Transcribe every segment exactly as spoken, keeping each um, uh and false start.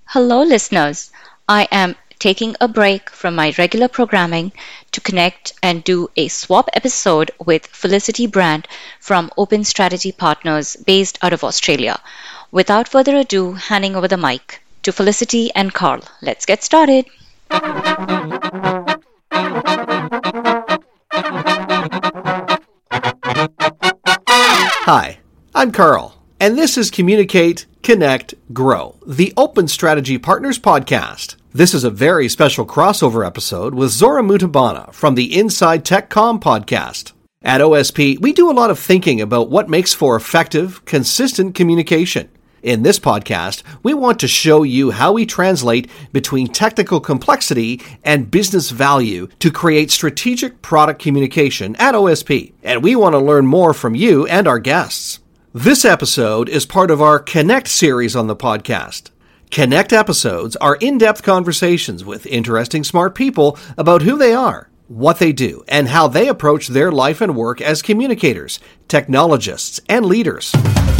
Hello, listeners. I am taking a break from my regular programming to connect and do a swap episode with Felicity Brand from Open Strategy Partners based out of Australia. Without further ado, handing over the mic to Felicity and Carl. Let's get started. Hi, I'm Carl, and this is Communicate, Connect, Grow, the Open Strategy Partners podcast. This is a very special crossover episode with Zora Mutabana from the Inside Tech Com podcast. At O S P, we do a lot of thinking about what makes for effective, consistent communication. In this podcast, we want to show you how we translate between technical complexity and business value to create strategic product communication at O S P, and we want to learn more from you and our guests. This episode is part of our Connect series on the podcast. Connect episodes are in-depth conversations with interesting, smart people about who they are, what they do, and how they approach their life and work as communicators, technologists, and leaders.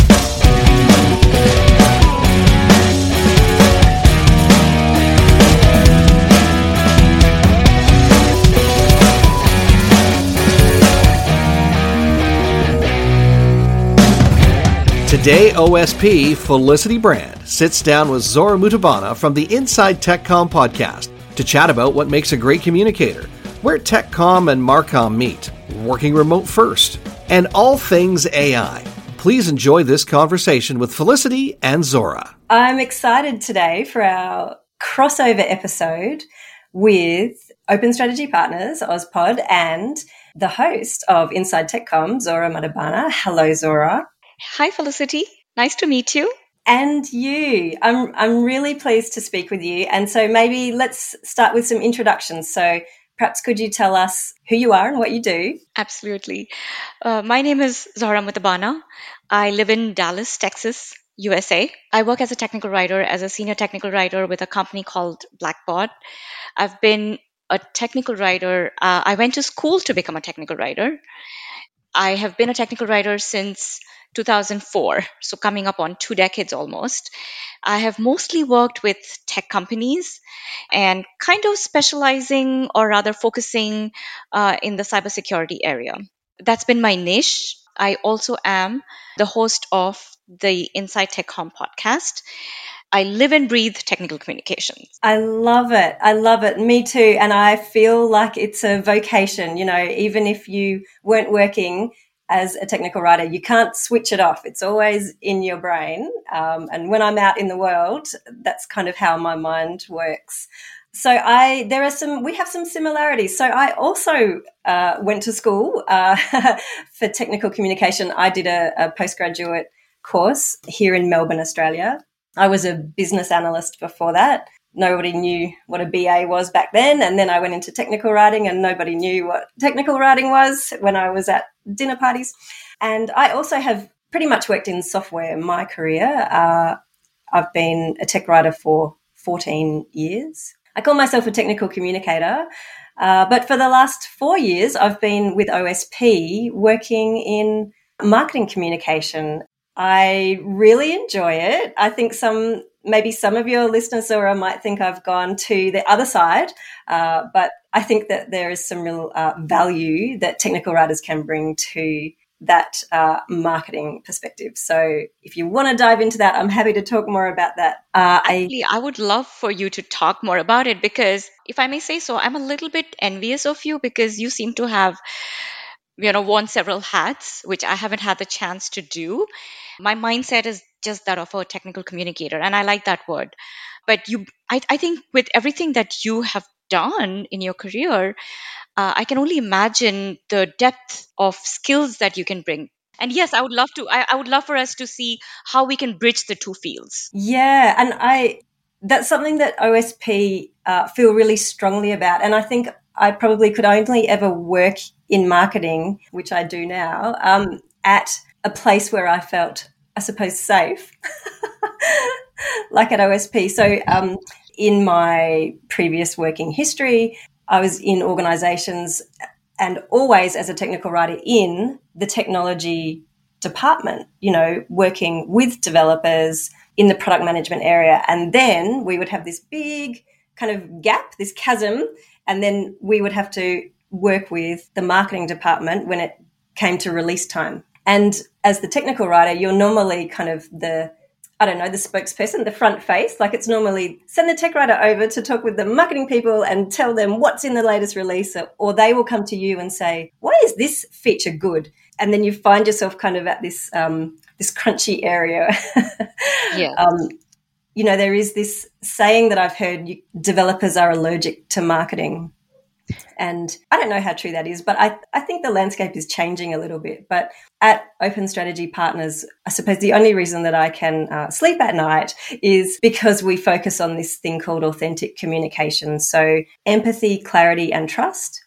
Today, O S P Felicity Brand sits down with Zora Mutabana from the Inside Tech Com podcast to chat about what makes a great communicator, where TechCom and Marcom meet, working remote first, and all things A I. Please enjoy this conversation with Felicity and Zora. I'm excited today for our crossover episode with Open Strategy Partners, Ozpod, and the host of Inside TechCom, Zora Mutabana. Hello, Zora. Hi, Felicity. Nice to meet you. And you. I'm I'm really pleased to speak with you. And so maybe let's start with some introductions. So perhaps could you tell us who you are and what you do? Absolutely. Uh, my name is Zora Mutabana. I live in Dallas, Texas, U S A. I work as a technical writer, as a senior technical writer with a company called Blackbaud. I've been a technical writer. Uh, I went to school to become a technical writer. I have been a technical writer since two thousand four, so coming up on two decades almost. I have mostly worked with tech companies and kind of specializing or rather focusing uh, in the cybersecurity area. That's been my niche. I also am the host of the Inside TechCom podcast. I live and breathe technical communications. I love it. I love it. Me too. And I feel like it's a vocation. You know, even if you weren't working as a technical writer, you can't switch it off. It's always in your brain. Um, and when I'm out in the world, that's kind of how my mind works. So I, there are some, we have some similarities. So I also uh, went to school uh, for technical communication. I did a, a postgraduate course here in Melbourne, Australia. I was a business analyst before that. Nobody knew what a B A was back then. And then I went into technical writing and nobody knew what technical writing was when I was at dinner parties. And I also have pretty much worked in software in my career. Uh, I've been a tech writer for fourteen years. I call myself a technical communicator. Uh, but for the last four years, I've been with O S P working in marketing communication. I really enjoy it. I think some, maybe some of your listeners, Zora, might think I've gone to the other side, uh, but I think that there is some real uh, value that technical writers can bring to that uh, marketing perspective. So if you want to dive into that, I'm happy to talk more about that. Uh, Actually, I, I would love for you to talk more about it because, if I may say so, I'm a little bit envious of you because you seem to have you know, worn several hats, which I haven't had the chance to do. My mindset is just that of a technical communicator, and I like that word. But you, I, I think with everything that you have done in your career, uh, I can only imagine the depth of skills that you can bring. And yes, I would love to, I, I would love for us to see how we can bridge the two fields. Yeah, and I, that's something that O S P uh, feel really strongly about. And I think I probably could only ever work in marketing, which I do now, um, at a place where I felt, I suppose, safe, like at O S P. So um, in my previous working history, I was in organisations and always as a technical writer in the technology department, you know, working with developers in the product management area. And then we would have this big kind of gap, this chasm, and then we would have to work with the marketing department when it came to release time. And as the technical writer, you're normally kind of the, I don't know, the spokesperson, the front face. Like it's normally send the tech writer over to talk with the marketing people and tell them what's in the latest release, or, or they will come to you and say, why is this feature good? And then you find yourself kind of at this um, this crunchy area. Yeah. um, you know, there is this saying that I've heard, you, developers are allergic to marketing. And I don't know how true that is, but I, I think the landscape is changing a little bit. But at Open Strategy Partners, I suppose the only reason that I can uh, sleep at night is because we focus on this thing called authentic communication. So empathy, clarity, and trust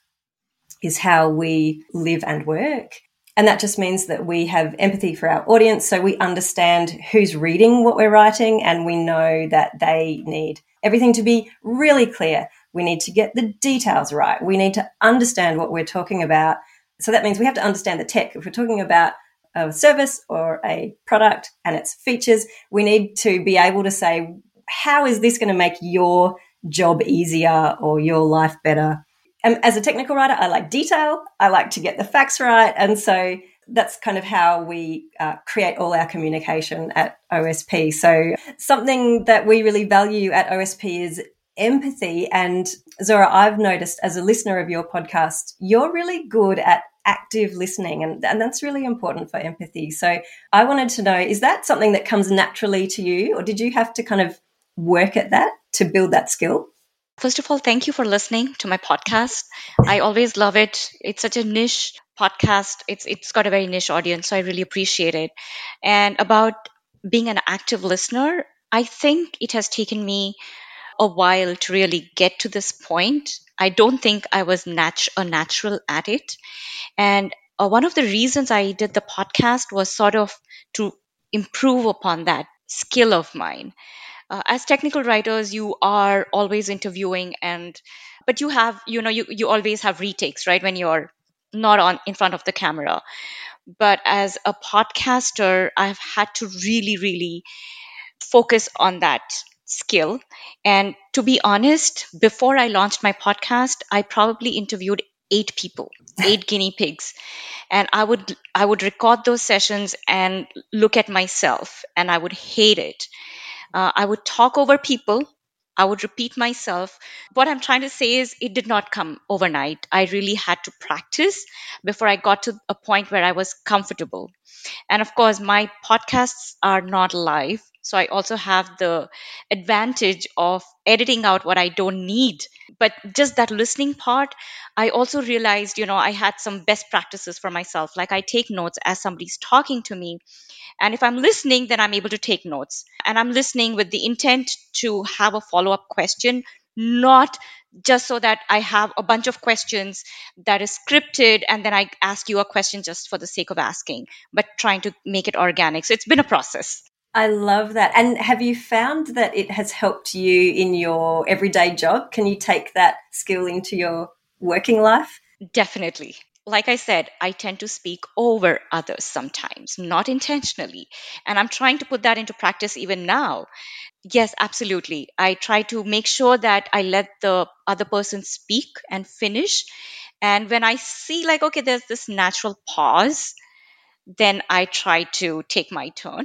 is how we live and work. And that just means that we have empathy for our audience. So we understand who's reading what we're writing, and we know that they need everything to be really clear. We need to get the details right. We need to understand what we're talking about. So that means we have to understand the tech. If we're talking about a service or a product and its features, we need to be able to say, how is this going to make your job easier or your life better? And as a technical writer, I like detail. I like to get the facts right. And so that's kind of how we uh, create all our communication at O S P. So something that we really value at O S P is empathy. And Zora, I've noticed as a listener of your podcast, you're really good at active listening, and, and that's really important for empathy. So I wanted to know, is that something that comes naturally to you, or did you have to kind of work at that to build that skill? First of all, thank you for listening to my podcast. I always love it. It's such a niche podcast. It's it's got a very niche audience, so I really appreciate it. And about being an active listener, I think it has taken me a while to really get to this point. I don't think I was nat- a natural at it. And uh, one of the reasons I did the podcast was sort of to improve upon that skill of mine. Uh, as technical writers, you are always interviewing, and but you have, you know, you, you always have retakes, right, when you're not on in front of the camera. But as a podcaster, I've had to really, really focus on that skill. And to be honest, before I launched my podcast, I probably interviewed eight people, eight guinea pigs. And I would I would record those sessions and look at myself, and I would hate it. Uh, I would talk over people. I would repeat myself. What I'm trying to say is, it did not come overnight. I really had to practice before I got to a point where I was comfortable. And of course, my podcasts are not live. So I also have the advantage of editing out what I don't need. But just that listening part, I also realized, you know, I had some best practices for myself. Like I take notes as somebody's talking to me. And if I'm listening, then I'm able to take notes. And I'm listening with the intent to have a follow up question, not just so that I have a bunch of questions that is scripted and then I ask you a question just for the sake of asking, but trying to make it organic. So it's been a process. I love that. And have you found that it has helped you in your everyday job? Can you take that skill into your working life? Definitely. Like I said, I tend to speak over others sometimes, not intentionally. And I'm trying to put that into practice even now. Yes, absolutely. I try to make sure that I let the other person speak and finish. And when I see, like, okay, there's this natural pause, then I try to take my turn.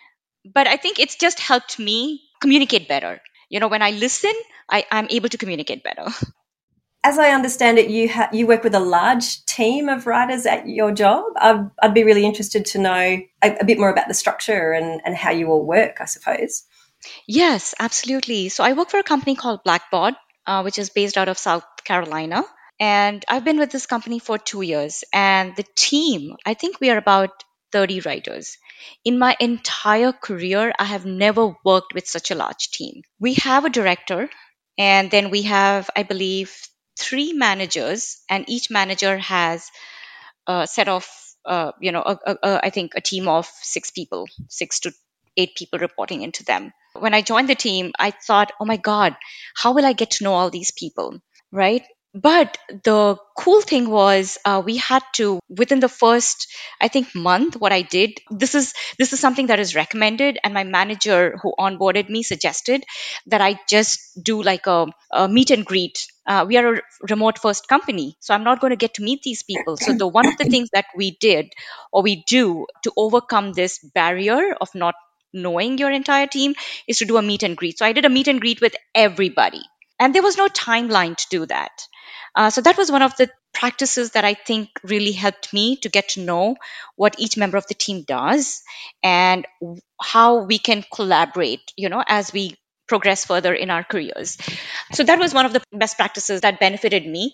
But I think it's just helped me communicate better. You know, when I listen, I, I'm able to communicate better. As I understand it, you ha- you work with a large team of writers at your job. I'd, I'd be really interested to know a, a bit more about the structure and, and how you all work, I suppose. Yes, absolutely. So I work for a company called Blackboard, uh, which is based out of South Carolina. And I've been with this company for two years. And the team, I think we are about thirty writers. In my entire career, I have never worked with such a large team. We have a director, and then we have, I believe, three managers, and each manager has a set of, uh, you know, a, a, a, I think a team of six people, six to eight people reporting into them. When I joined the team, I thought, oh my God, how will I get to know all these people, right? But the cool thing was, uh, we had to, within the first, I think, month. What I did, this is this is something that is recommended, and my manager who onboarded me suggested that I just do like a, a meet and greet. Uh, we are a remote first company, so I'm not going to get to meet these people. So the one of the things that we did, or we do, to overcome this barrier of not knowing your entire team, is to do a meet and greet. So I did a meet and greet with everybody, and there was no timeline to do that. Uh, so that was one of the practices that I think really helped me to get to know what each member of the team does, and w- how we can collaborate, you know, as we progress further in our careers. So that was one of the best practices that benefited me.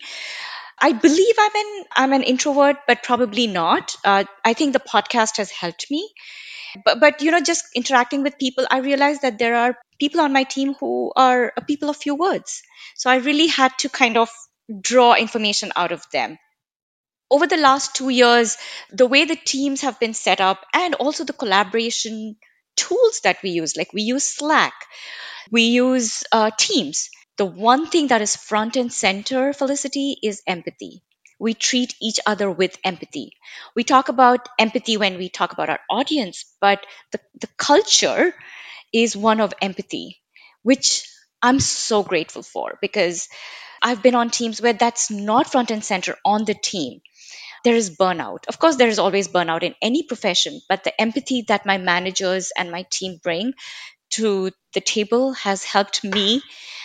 I believe I'm an I'm an introvert, but probably not. Uh, I think the podcast has helped me, but but you know, just interacting with people, I realized that there are people on my team who are a people of few words. So I really had to kind of draw information out of them. Over the last two years, the way the teams have been set up, and also the collaboration tools that we use, like we use Slack, we use uh, Teams. The one thing that is front and center, Felicity, is empathy. We treat each other with empathy. We talk about empathy when we talk about our audience, but the, the culture is one of empathy, which I'm so grateful for, because I've been on teams where that's not front and center on the team. There is burnout. Of course, there is always burnout in any profession, but the empathy that my managers and my team bring to the table has helped me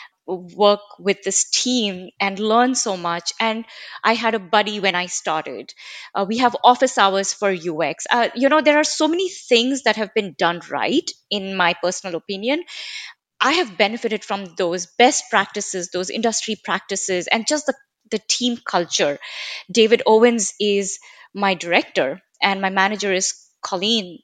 work with this team and learn so much. And I had a buddy when I started. Uh, we have office hours for U X. Uh, you know, there are so many things that have been done right, in my personal opinion. I have benefited from those best practices, those industry practices, and just the, the team culture. David Owens is my director, and my manager is Colleen.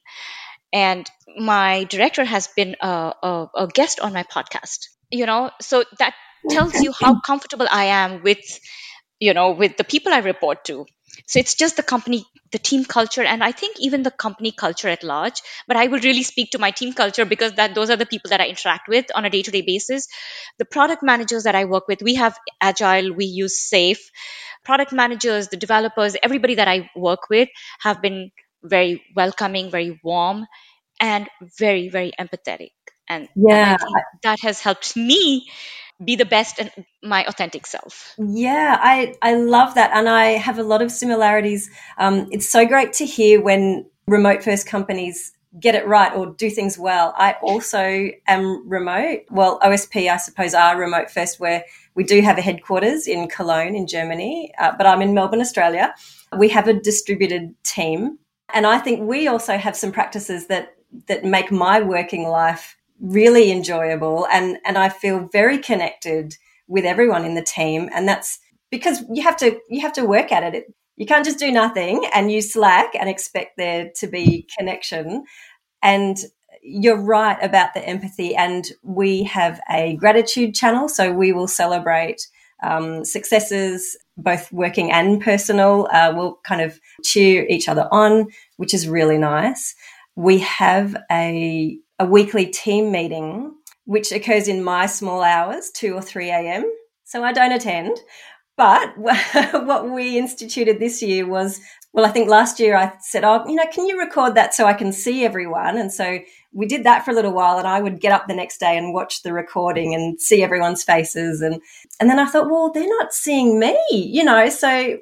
And my director has been a, a, a guest on my podcast. You know, so that tells you how comfortable I am with, you know, with the people I report to. So it's just the company, the team culture, and I think even the company culture at large. But I will really speak to my team culture, because that those are the people that I interact with on a day-to-day basis. The product managers that I work with, we have Agile, we use Safe. Product managers, the developers, everybody that I work with have been very welcoming, very warm, and very, very empathetic. And and I Yeah, think that has helped me be the best and my authentic self. yeah, I, I love that. And I have a lot of similarities. Um, it's so great to hear when remote first companies get it right or do things well. I also am remote. Well, O S P, I suppose, are remote first, where we do have a headquarters in Cologne in Germany, uh, but I'm in Melbourne, Australia. We have a distributed team. And I think we also have some practices that, that make my working life really enjoyable. And, and I feel very connected with everyone in the team. And that's because you have to, you have to work at it. You can't just do nothing and use Slack and expect there to be connection. And you're right about the empathy. And we have a gratitude channel. So we will celebrate um, successes, both working and personal. Uh, we'll kind of cheer each other on, which is really nice. We have a, a weekly team meeting, which occurs in my small hours, two or three a.m. So I don't attend. But what we instituted this year was, well, I think last year I said, oh, you know, can you record that so I can see everyone? And so we did that for a little while, and I would get up the next day and watch the recording and see everyone's faces. And, and then I thought, well, they're not seeing me, you know, so,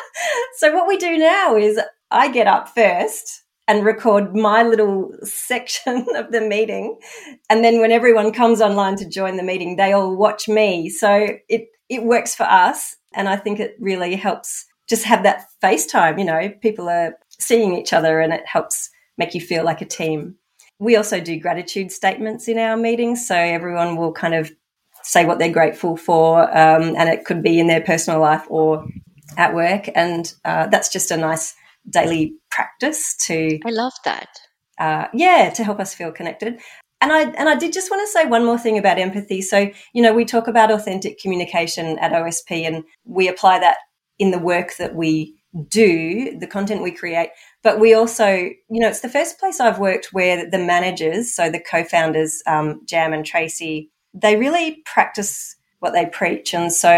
so what we do now is I get up first and record my little section of the meeting. And then when everyone comes online to join the meeting, they all watch me. So it, it works for us. And I think it really helps just have that FaceTime, you know, people are seeing each other, and it helps make you feel like a team. We also do gratitude statements in our meetings. So everyone will kind of say what they're grateful for. Um, and it could be in their personal life or at work. And uh, that's just a nice daily practice to, I love that. uh, yeah, to help us feel connected. And I and I did just want to say one more thing about empathy. So, you know, we talk about authentic communication at O S P, and we apply that in the work that we do, the content we create. But we also, you know, it's the first place I've worked where the managers, so the co-founders, um, Jam and Tracy, they really practice what they preach. And so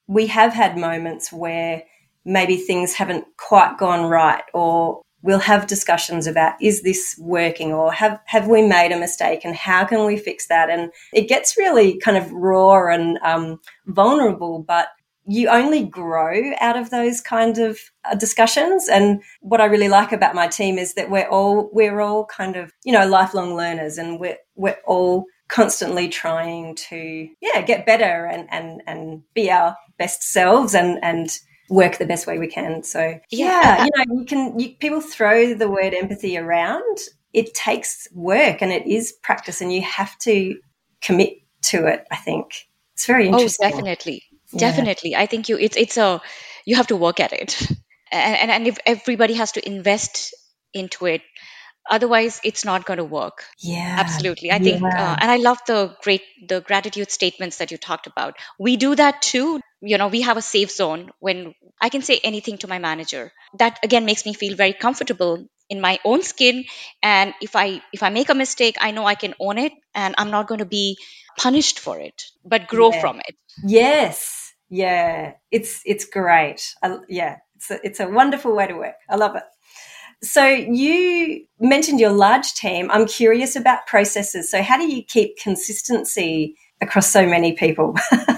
we have had moments where maybe things haven't quite gone right, or we'll have discussions about, is this working, or have, have we made a mistake and how can we fix that? And it gets really kind of raw and um, vulnerable, but you only grow out of those kind of uh, discussions. And what I really like about my team is that we're all we're all kind of, you know, lifelong learners, and we're we're all constantly trying to yeah get better and and and be our best selves and and work the best way we can. So yeah, Yeah. you know, you can you, people throw the word empathy around. It takes work and it is practice, and you have to commit to it. I think it's very Oh, interesting. definitely. Yeah. Definitely. I think you it's it's a you have to work at it. And and, and if everybody has to invest into it, otherwise it's not going to work. Yeah. Absolutely. I think Yeah. uh, and I love the great the gratitude statements that you talked about. We do that too. You know, we have a safe zone when I can say anything to my manager. That again makes me feel very comfortable in my own skin, and if I if I make a mistake, I know I can own it and I'm not going to be punished for it, but grow Yeah. from it. Yes. Yeah. It's it's great. I, yeah. It's a, it's a wonderful way to work. I love it. So you mentioned your large team. I'm curious about processes. So how do you keep consistency across so many people?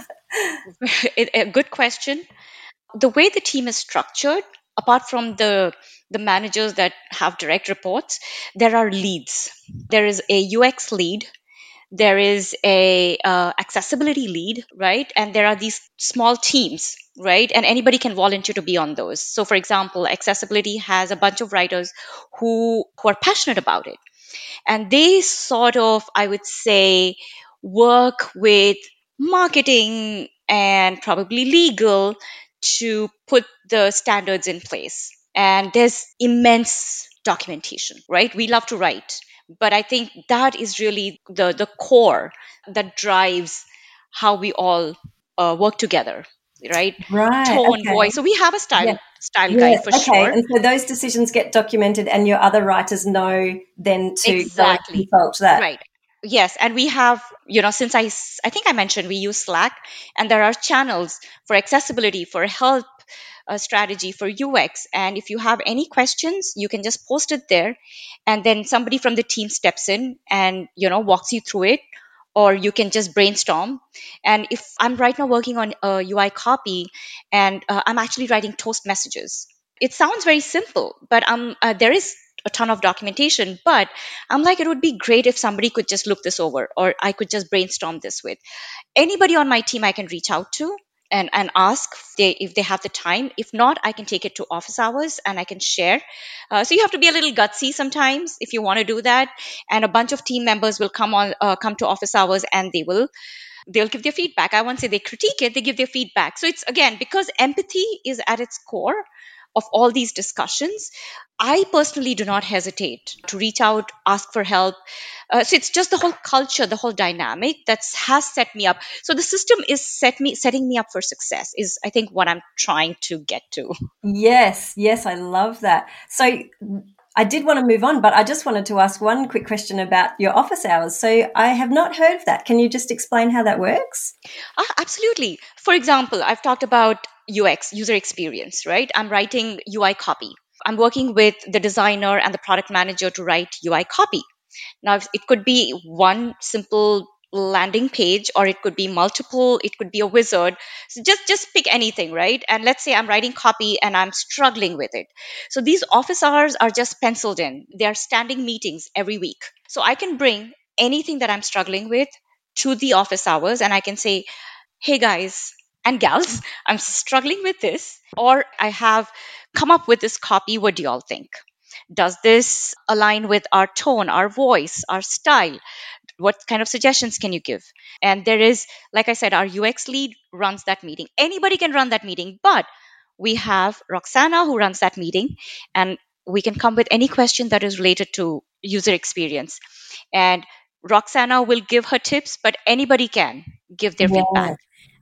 It- a good question. The way the team is structured, apart from the the managers that have direct reports, there are leads. There is a U X lead, there is a uh, accessibility lead, right? And there are these small teams, right? And anybody can volunteer to be on those. So for example, accessibility has a bunch of writers who who are passionate about it, and they sort of, I would say, work with marketing and probably legal to put the standards in place. And there's immense documentation, right? We love to write, but I think that is really the the core that drives how we all uh, work together, right? Right. Tone, Okay. voice. So we have a Yeah. style style guide Yes. for Okay. sure. And so those decisions get documented, and your other writers know then to go and Exactly. consult that. Right. Yes. And we have, you know, since I, s- I think I mentioned we use Slack, and there are channels for accessibility, for help, uh, strategy, for U X. And if you have any questions, you can just post it there. And then somebody from the team steps in and, you know, walks you through it. Or you can just brainstorm. And if I'm right now working on a U I copy, and uh, I'm actually writing toast messages, it sounds very simple, but um, uh, there is a ton of documentation. But I'm like, it would be great if somebody could just look this over, or I could just brainstorm this with anybody on my team. I can reach out to and, and ask if they, if they have the time. If not, I can take it to office hours and I can share. Uh, so you have to be a little gutsy sometimes if you want to do that. And a bunch of team members will come on, uh, come to office hours, and they will they'll give their feedback. I won't say they critique it, they give their feedback. So it's again, because empathy is at its core of all these discussions, I personally do not hesitate to reach out, ask for help. Uh, so it's just the whole culture, the whole dynamic that has set me up. So the system is set me setting me up for success, is I think what I'm trying to get to. Yes, yes, I love that. So I did want to move on, but I just wanted to ask one quick question about your office hours. So I have not heard of that. Can you just explain how that works? Ah, absolutely. For example, I've talked about U X, user experience, right? I'm writing U I copy. I'm working with the designer and the product manager to write U I copy. Now, it could be one simple landing page, or it could be multiple, it could be a wizard. So just just pick anything, right? And let's say I'm writing copy and I'm struggling with it. So these office hours are just penciled in. They are standing meetings every week. So I can bring anything that I'm struggling with to the office hours, and I can say, hey guys and gals, I'm struggling with this, or I have come up with this copy. What do y'all think? Does this align with our tone, our voice, our style? What kind of suggestions can you give? And there is, like I said, our U X lead runs that meeting. Anybody can run that meeting, but we have Roxana who runs that meeting, and we can come with any question that is related to user experience. And Roxana will give her tips, but anybody can give their feedback. Yeah.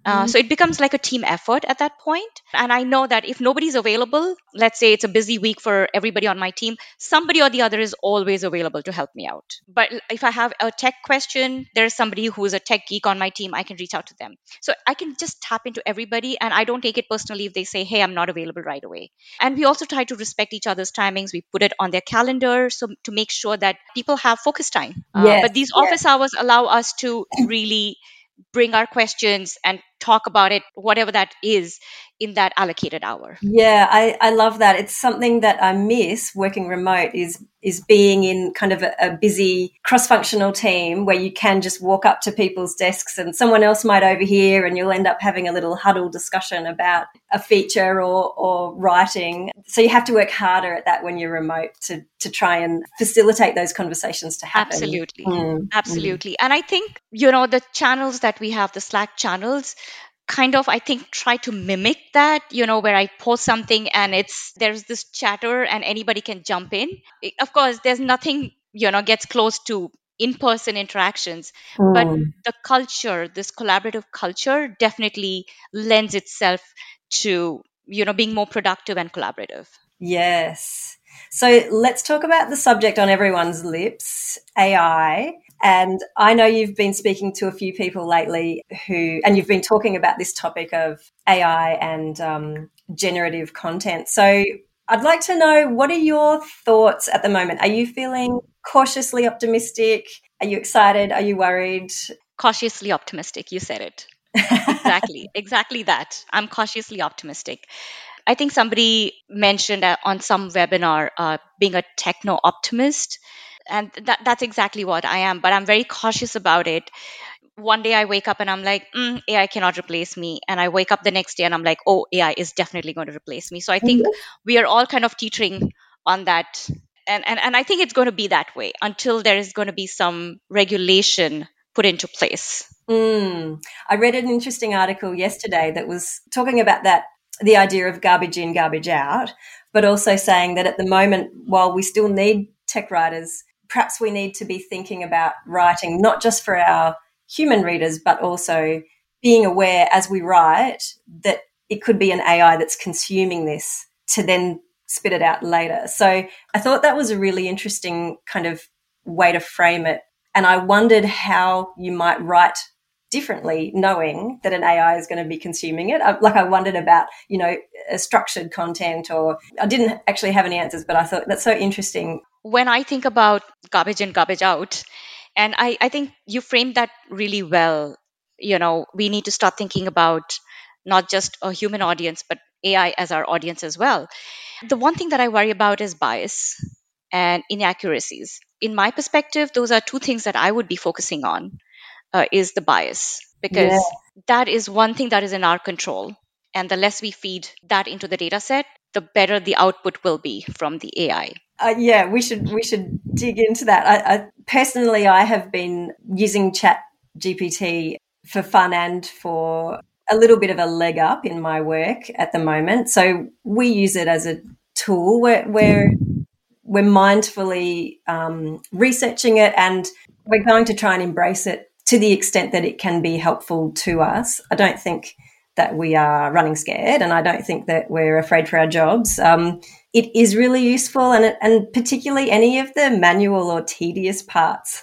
Uh, so it becomes like a team effort at that point. And I know that if nobody's available, let's say it's a busy week for everybody on my team, somebody or the other is always available to help me out. But if I have a tech question, there's somebody who is a tech geek on my team, I can reach out to them. So I can just tap into everybody, and I don't take it personally if they say, hey, I'm not available right away. And we also try to respect each other's timings. We put it on their calendar so to make sure that people have focus time. Uh, Yes, but these yes. office hours allow us to really bring our questions and talk about it, whatever that is, in that allocated hour. Yeah, I, I love that. It's something that I miss working remote is is being in kind of a, a busy cross-functional team where you can just walk up to people's desks and someone else might overhear and you'll end up having a little huddle discussion about a feature or, or writing. So you have to work harder at that when you're remote to, to try and facilitate those conversations to happen. Absolutely. Mm, Absolutely. And I think, you know, the channels that we have, the Slack channels, kind of, I think, try to mimic that, you know, where I post something and it's there's this chatter and anybody can jump in. I- Of course, there's nothing, you know, gets close to in-person interactions, but mm. the culture, this collaborative culture, definitely lends itself to, you know, being more productive and collaborative. Yes. So let's talk about the subject on everyone's lips, A I. And I know you've been speaking to a few people lately who, and you've been talking about this topic of A I and um, generative content. So I'd like to know, what are your thoughts at the moment? Are you feeling cautiously optimistic? Are you excited? Are you worried? Cautiously optimistic, you said it. Exactly, exactly that. I'm cautiously optimistic. I think somebody mentioned uh, on some webinar uh, being a techno optimist. And that, that's exactly what I am, but I'm very cautious about it. One day I wake up and I'm like, mm, A I cannot replace me. And I wake up the next day and I'm like, oh, A I is definitely going to replace me. So I think we are all kind of teetering on that. And, and, and I think it's going to be that way until there is going to be some regulation put into place. Mm. I read an interesting article yesterday that was talking about that, the idea of garbage in, garbage out, but also saying that at the moment, while we still need tech writers, perhaps we need to be thinking about writing not just for our human readers, but also being aware as we write that it could be an A I that's consuming this to then spit it out later. So I thought that was a really interesting kind of way to frame it. And I wondered how you might write differently knowing that an A I is going to be consuming it. Like I wondered about, you know, structured content, or I didn't actually have any answers, but I thought that's so interesting. When I think about garbage in, garbage out, and I, I think you framed that really well. You know, we need to start thinking about not just a human audience, but A I as our audience as well. The one thing that I worry about is bias and inaccuracies. In my perspective, those are two things that I would be focusing on, uh, is the bias, Yeah. because that is one thing that is in our control. And the less we feed that into the data set, the better the output will be from the A I. Uh, yeah, we should we should dig into that. I, I personally, I have been using Chat G P T for fun and for a little bit of a leg up in my work at the moment. So we use it as a tool where we're we're mindfully um, researching it, and we're going to try and embrace it to the extent that it can be helpful to us. I don't think that we are running scared, and I don't think that we're afraid for our jobs. Um, it is really useful, and, and particularly any of the manual or tedious parts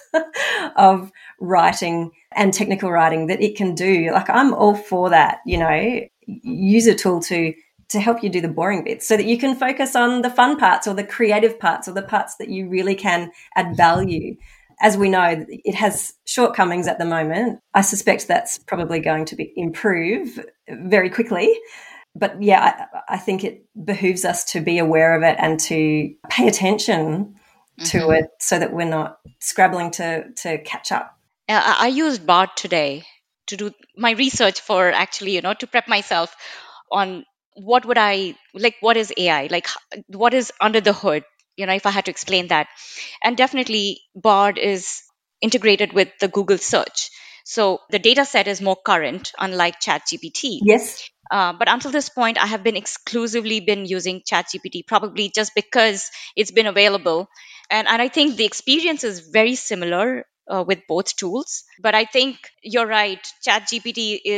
of writing and technical writing that it can do. Like, I'm all for that, you know, use a tool to to help you do the boring bits so that you can focus on the fun parts or the creative parts or the parts that you really can add value. As we know, it has shortcomings at the moment. I suspect that's probably going to be improve very quickly. But yeah, I, I think it behooves us to be aware of it and to pay attention to Mhm. it so that we're not scrabbling to, to catch up. Uh, I I used Bard today to do my research for, actually, you know, to prep myself on what would I like, what is A I? Like, h- what is under the hood? You know, if I had to explain that. And definitely, Bard is integrated with the Google search. So the data set is more current, unlike ChatGPT. Yes. Uh, but until this point, I have been exclusively been using ChatGPT, probably just because it's been available, and and I think the experience is very similar uh, with both tools. But I think you're right. ChatGPT is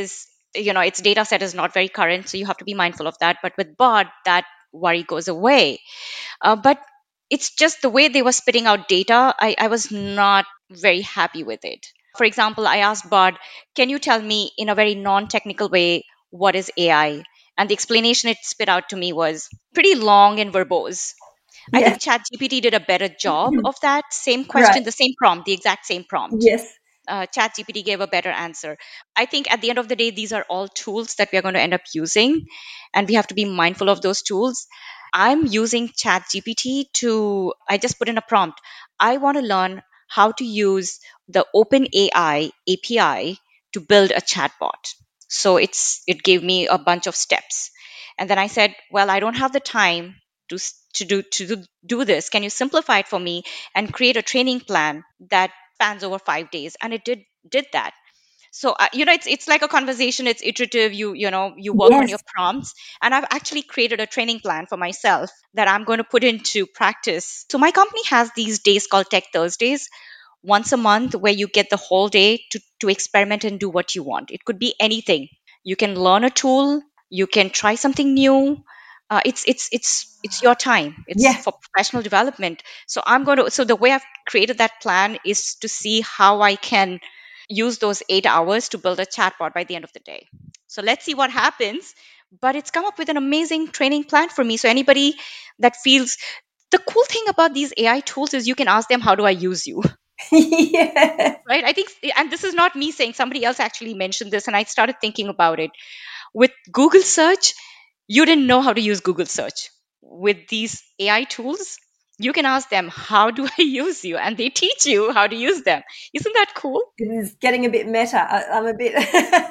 you know, its data set is not very current, so you have to be mindful of that. But with Bard, that worry goes away. Uh, but it's just the way they were spitting out data, I, I was not very happy with it. For example, I asked Bard, can you tell me in a very non technical way what is A I? And the explanation it spit out to me was pretty long and verbose. I Yes. think ChatGPT did a better job of that. Same Right. question, the same prompt, the exact same prompt. Yes. Uh, ChatGPT gave a better answer. I think at the end of the day, these are all tools that we are going to end up using, and we have to be mindful of those tools. I'm using ChatGPT to, I just put in a prompt. I want to learn how to use the OpenAI A P I to build a chatbot. So it's it gave me a bunch of steps. And then I said, well, I don't have the time to s- to do to do, do this. Can you simplify it for me and create a training plan that spans over five days? And it did did that. So uh, you know, it's it's like a conversation. It's iterative. You you know, you work on Yes. your prompts, and I've actually created a training plan for myself that I'm going to put into practice. So my company has these days called Tech Thursdays, once a month, where you get the whole day to to experiment and do what you want. It could be anything. You can learn a tool, you can try something new. Uh, it's it's it's it's your time. It's Yeah. for professional development. So I'm going to. So the way I've created that plan is to see how I can use those eight hours to build a chatbot by the end of the day. So let's see what happens. But it's come up with an amazing training plan for me. So anybody that feels, the cool thing about these A I tools is you can ask them, how do I use you? Yeah. Right? I think, and this is not me saying, somebody else actually mentioned this, and I started thinking about it. With Google search, you didn't know how to use Google search. With these A I tools, you can ask them, how do I use you? And they teach you how to use them. Isn't that cool? It is getting a bit meta. I, I'm a bit.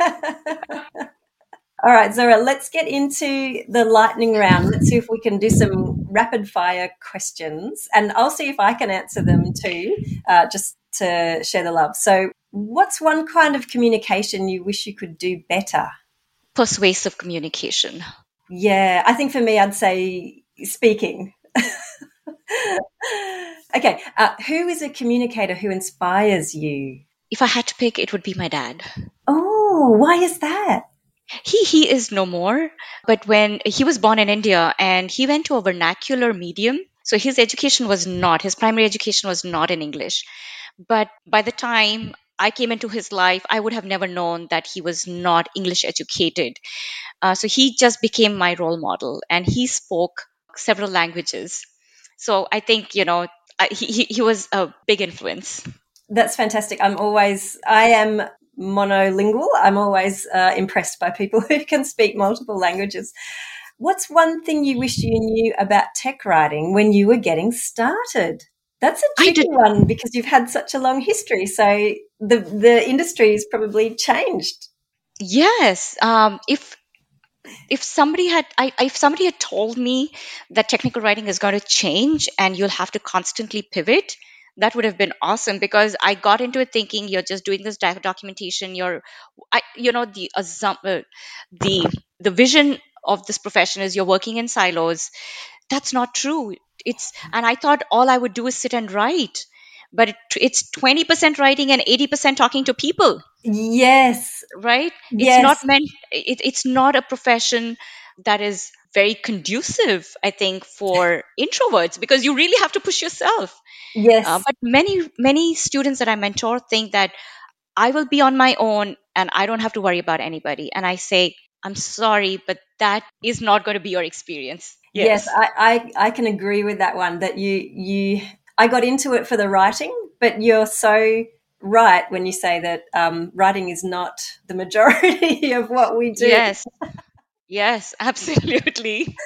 All right, Zora, let's get into the lightning round. Let's see if we can do some rapid fire questions, and I'll see if I can answer them too, uh, just to share the love. So, what's one kind of communication you wish you could do better? Persuasive communication. Yeah, I think for me, I'd say speaking. Okay, uh, who is a communicator who inspires you? If I had to pick, it would be my dad. Oh, why is that? He he is no more, but when he was born in India and he went to a vernacular medium, so his education was not, his primary education was not in English. But by the time I came into his life, I would have never known that he was not English educated. Uh, so he just became my role model, and he spoke several languages. So I think, you know, I, he he he was a big influence. That's fantastic. I'm always, I am monolingual. I'm always uh, impressed by people who can speak multiple languages. What's one thing you wish you knew about tech writing when you were getting started? That's a I tricky did. one because you've had such a long history. So the the industry has probably changed. Yes. Um, if if somebody had I, if somebody had told me that technical writing is going to change and you'll have to constantly pivot, that would have been awesome, because I got into it thinking you're just doing this doc- documentation. You're, I, you know, the assum- uh, the the vision of this profession is you're working in silos. That's not true. It's and I thought all I would do is sit and write, but it, it's twenty percent writing and eighty percent talking to people, Yes, right? It's not yes, meant, it, it's not a profession that is very conducive, I think, for introverts, because you really have to push yourself. Uh, yes. but many many students that I mentor think that I will be on my own and I don't have to worry about anybody, and I say, I'm sorry, but that is not going to be your experience. Yes, Yes. I, I, I can agree with that one that you you I got into it for the writing, but you're so right when you say that um, writing is not the majority of what we do. Yes. Yes. Absolutely.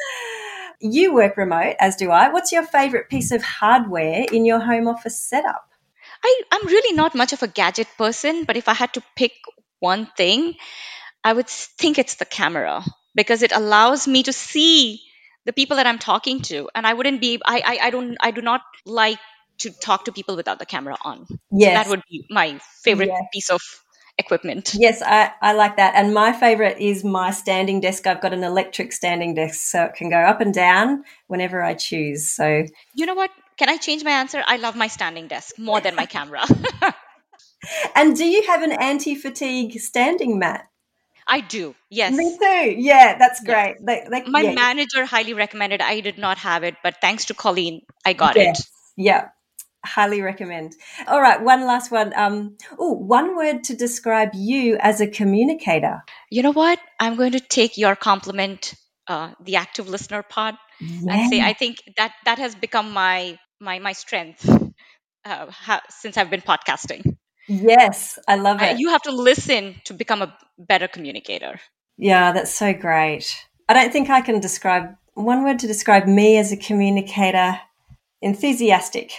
You work remote, as do I. What's your favorite piece of hardware in your home office setup? I, I'm really not much of a gadget person, but if I had to pick one thing, I would s- think it's the camera, because it allows me to see the people that I'm talking to, and I wouldn't be. I I, I don't. I do not like to talk to people without the camera on. So that Yes, would be my favorite yes. piece of equipment. Yes, I, I like that. And my favorite is my standing desk. I've got an electric standing desk, so it can go up and down whenever I choose. So, You know what? Can I change my answer? I love my standing desk more than my camera. and do you have an anti fatigue standing mat? I do. Yes. Me too. Yeah, that's Yes. great. They, they, My yeah, manager highly recommended. I did not have it, but thanks to Colleen, I got yes, it. yeah, highly recommend. All right, one last one. Um, oh, one word to describe you as a communicator. You know what? I'm going to take your compliment, uh, the active listener part, and Yeah. say I think that that has become my my my strength uh, ha- since I've been podcasting. Yes, I love I, it. you have to listen to become a better communicator. Yeah, that's so great. I don't think I can describe one word to describe me as a communicator. Enthusiastic.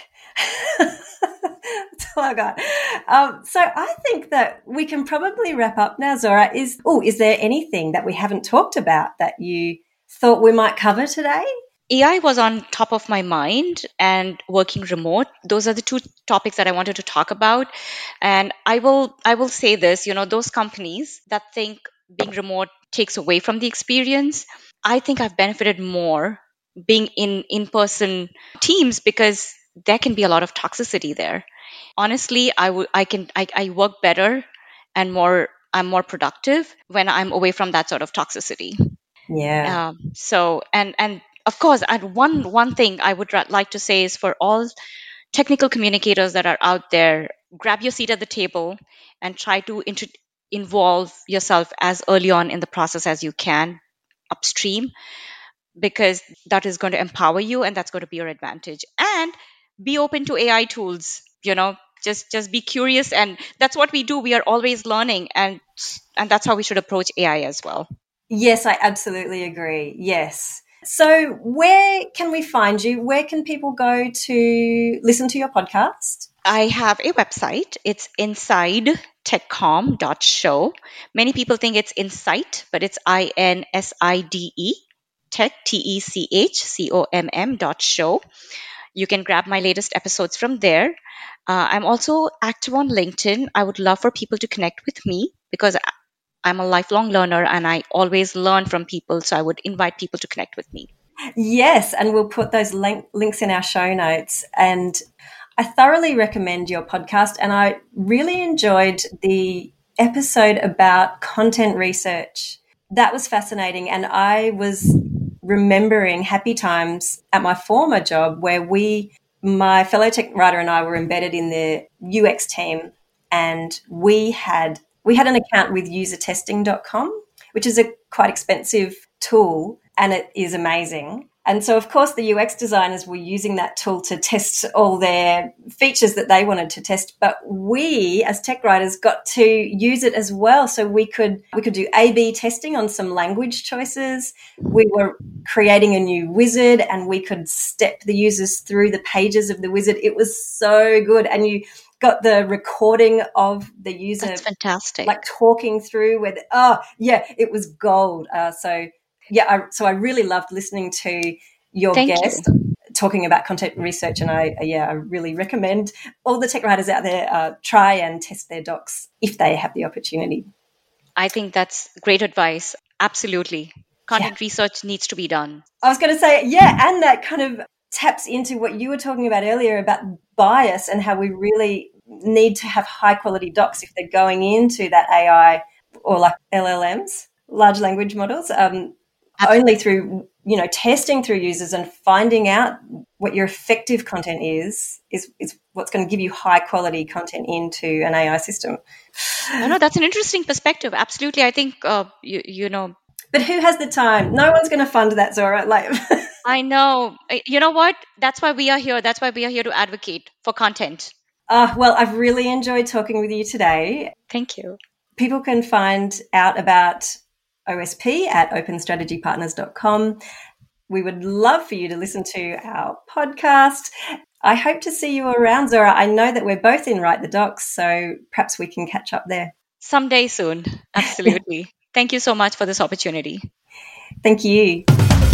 That's all I got. Um, so I think that we can probably wrap up now, Zora. Is oh, is there anything that we haven't talked about that you thought we might cover today? A I was on top of my mind, and working remote. Those are the two topics that I wanted to talk about. And I will I will say this, you know, those companies that think being remote takes away from the experience, I think I've benefited more being in in-person teams because there can be a lot of toxicity there. Honestly, I would I can I, I work better and more I'm more productive when I'm away from that sort of toxicity. Yeah. Um, so and and of course, and one one thing I would ra- like to say is for all technical communicators that are out there, grab your seat at the table and try to int- involve yourself as early on in the process as you can upstream, because that is going to empower you and that's going to be your advantage. And be open to A I tools. You know, just just be curious, and that's what we do. We are always learning, and and that's how we should approach A I as well. Yes, I absolutely agree. Yes. So, where can we find you? Where can people go to listen to your podcast? I have a website. It's inside techcom dot show. Many people think it's Insight, but it's I N S I D E, tech, T E C H C O M M dot show. You can grab my latest episodes from there. Uh, I'm also active on LinkedIn. I would love for people to connect with me because I- I'm a lifelong learner and I always learn from people. So I would invite people to connect with me. Yes, and we'll put those link- links in our show notes. And I thoroughly recommend your podcast. And I really enjoyed the episode about content research. That was fascinating. And I was remembering happy times at my former job where we, my fellow tech writer and I were embedded in the U X team, and we had we had an account with user testing dot com, which is a quite expensive tool, and it is amazing. And so, of course, the U X designers were using that tool to test all their features that they wanted to test. But we, as tech writers, got to use it as well. So we could we could do A B testing on some language choices. We were creating a new wizard, and we could step the users through the pages of the wizard. It was so good, and you got the recording of the user. That's fantastic. Like talking through where, the, oh, yeah, it was gold. Uh, so, yeah, I, so I really loved listening to your Thank guest you. talking about content research. And I, yeah, I really recommend all the tech writers out there uh, try and test their docs if they have the opportunity. I think that's great advice. Absolutely. Content Yeah. research needs to be done. I was going to say, yeah, and that kind of taps into what you were talking about earlier about bias and how we really need to have high quality docs if they're going into that A I or like L L Ms, large language models, um, only through, you know, testing through users and finding out what your effective content is, is, is what's going to give you high quality content into an A I system. No, no, that's an interesting perspective. Absolutely. I think, uh, you, you know, But who has the time? No one's going to fund that, Zora. Like, I know. You know what? That's why we are here. That's why we are here to advocate for content. Uh, well, I've really enjoyed talking with you today. Thank you. People can find out about O S P at open strategy partners dot com. We would love for you to listen to our podcast. I hope to see you around, Zora. I know that we're both in Write the Docs, so perhaps we can catch up there. Someday soon. Absolutely. Thank you so much for this opportunity. Thank you.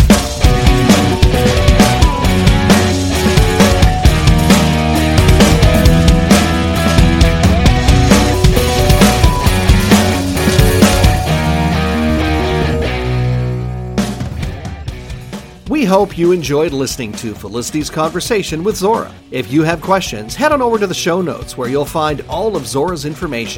We hope you enjoyed listening to Felicity's conversation with Zora. If you have questions, head on over to the show notes where you'll find all of Zora's information.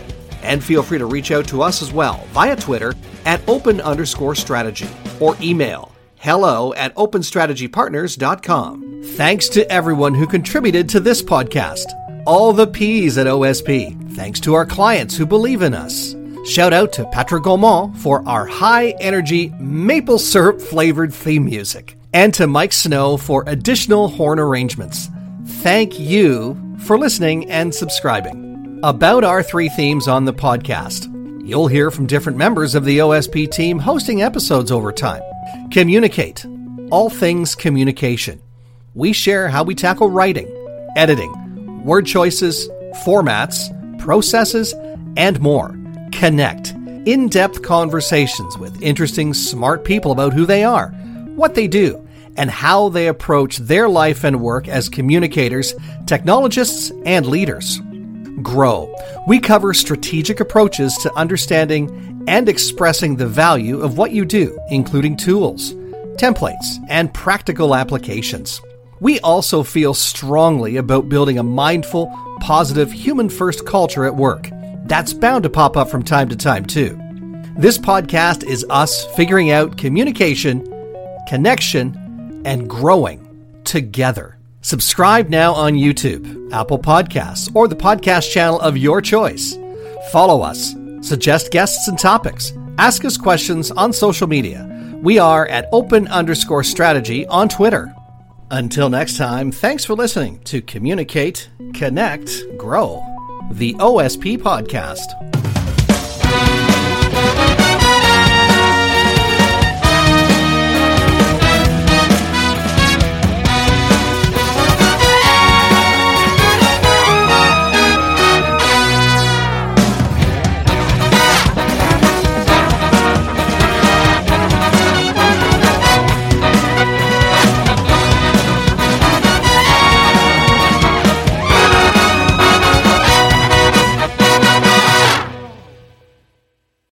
And feel free to reach out to us as well via Twitter at open underscore strategy or email hello at open strategy partners dot com. Thanks to everyone who contributed to this podcast. All the P's at O S P. Thanks to our clients who believe in us. Shout out to Patrick Gaumont for our high-energy maple syrup-flavored theme music. And to Mike Snow for additional horn arrangements. Thank you for listening and subscribing. About our three themes on the podcast. You'll hear from different members of the O S P team hosting episodes over time. Communicate. All things communication. We share how we tackle writing, editing, word choices, formats, processes, and more. Connect. In-depth conversations with interesting, smart people about who they are, what they do, and how they approach their life and work as communicators, technologists, and leaders. Grow. We cover strategic approaches to understanding and expressing the value of what you do, including tools, templates, and practical applications. We also feel strongly about building a mindful, positive, human-first culture at work. That's bound to pop up from time to time, too. This podcast is us figuring out communication, connection, and growing together. Subscribe now on YouTube, Apple Podcasts, or the podcast channel of your choice. Follow us, suggest guests and topics, ask us questions on social media. We are at open underscore strategy on Twitter. Until next time, thanks for listening to Communicate, Connect, Grow, the O S P Podcast.